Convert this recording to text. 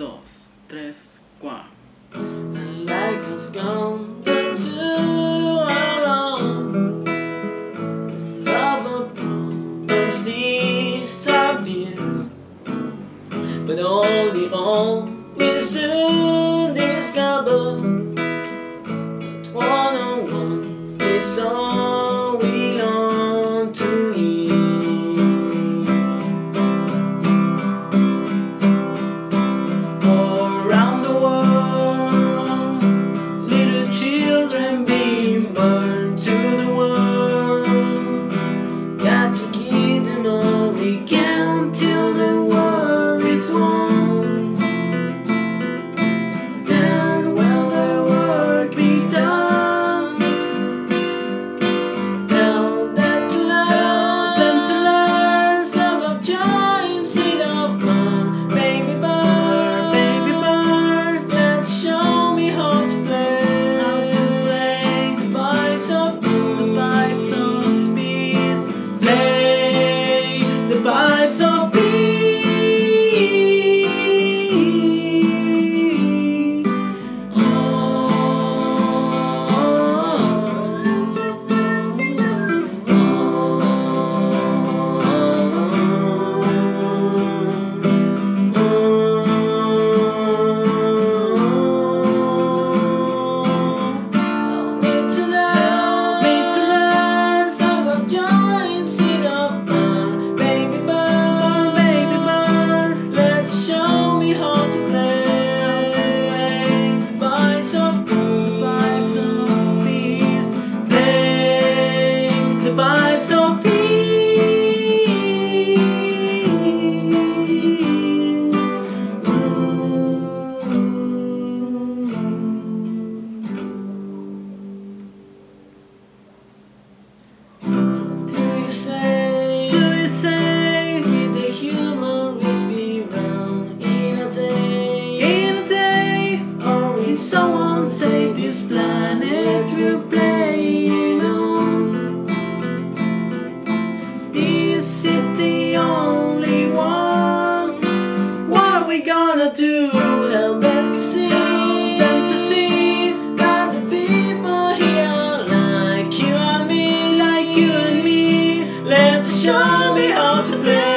dos, tres, cuatro. Like I've gone too long, love problems disappears, but only we soon discover that one-on-one is all we long to hear. Around the world, little children being born to the world. Got to give them all we can till the war is won. Then will the work be done? Help them to learn song of joy instead of burn. Baby bird, let's show me how to play. The vibes of peace. Play the vibes of peace. Do you say will the human race be round in a day? Or will someone say this planet will play on? Is it the only one? What are we gonna do? Help them to see that the people here like you and me, show me how to play.